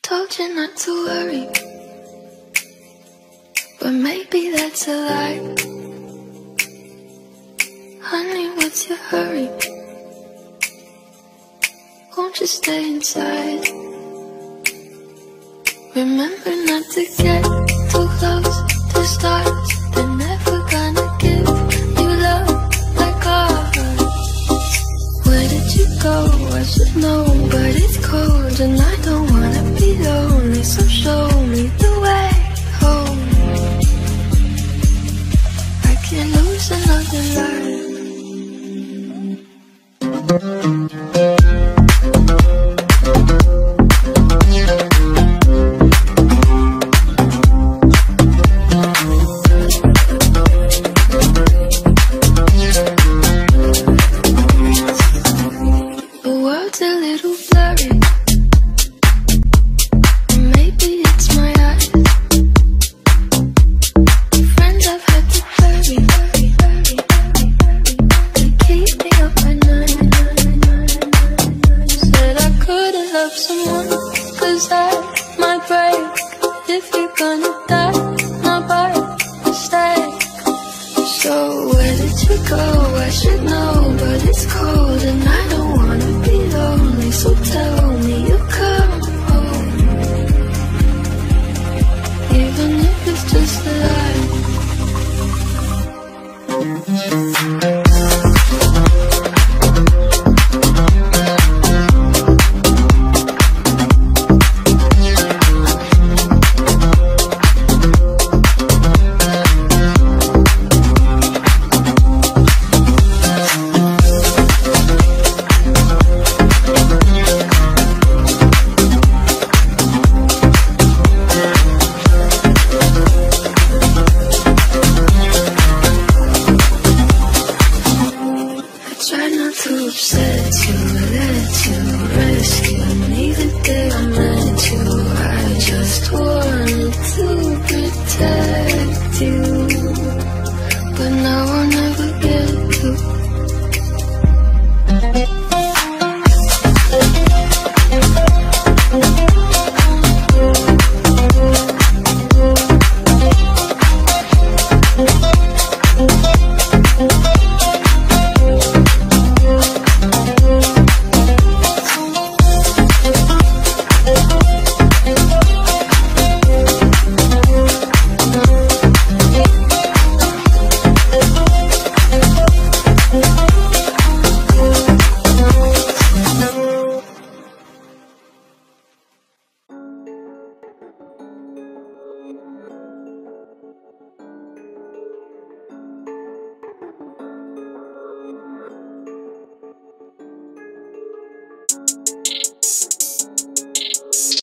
Told you not to worry, but maybe that's a lie. Honey, what's your hurry? Won't you stay inside? Remember not to get too close to stars. They're never gonna give you love like ours. Where did you go? I should know, but it's cold and I don't wanna be lonely. So show me the way home. I can't lose another life. The world's a little blurry. Maybe it's my eyes. Friends I've had to bury. They keep me up at night. Said I couldn't love someone 'cause I